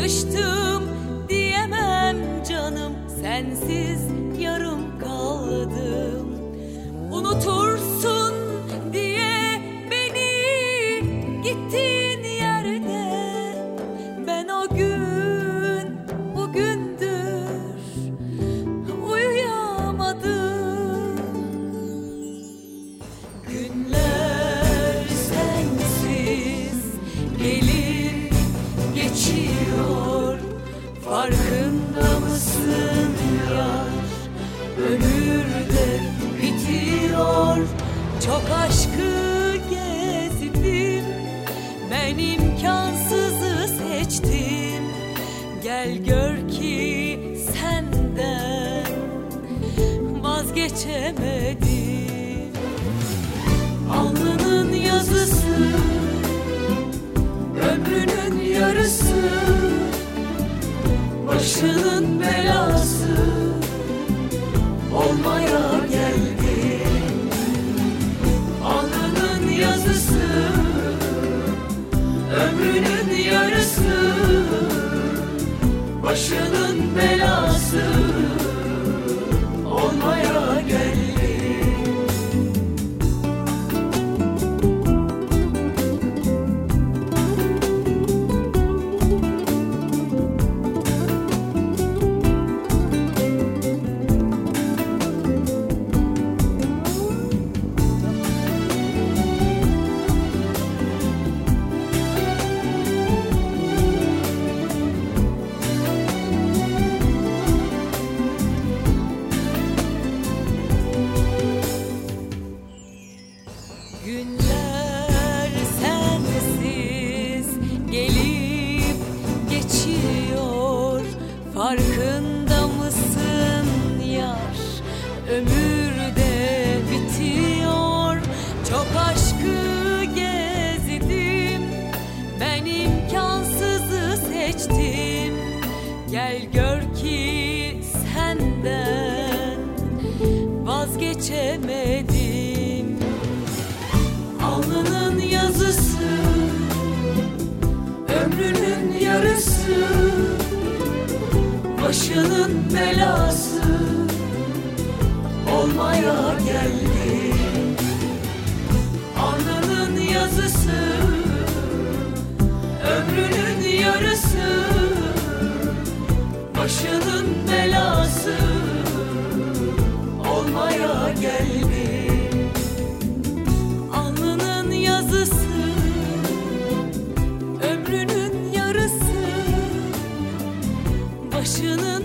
alıştım diyemem canım, sensiz yarım kaldım. Unutursun diye beni gittiğin yerde, ben o gün bugündür uyuyamadım. Günler sensiz gelir geçiyor, farkında mısın yar? Ömürde bitiyor. Çok aşkı gezdim, ben imkansızı seçtim. Gel gör ki senden vazgeçemedim. Alnının yazısı, ömrünün yarısı, başının belası olmaya geldi. Alnının yazısı, ömrünün yarısı, başının belası olmaya geldi. Günler sensiz gelip geçiyor, farkında mısın yar? Ömürde bitiyor. Çok aşkı gezdim, ben imkansızı seçtim. Gel gör ki senden vazgeçemedim. Alnının yazısı, ömrünün yarısı, başının belası olmaya geldi. Alnının yazısı, ömrünün yarısı, başının belası olmaya geldi. Ömrünün yarısı, başının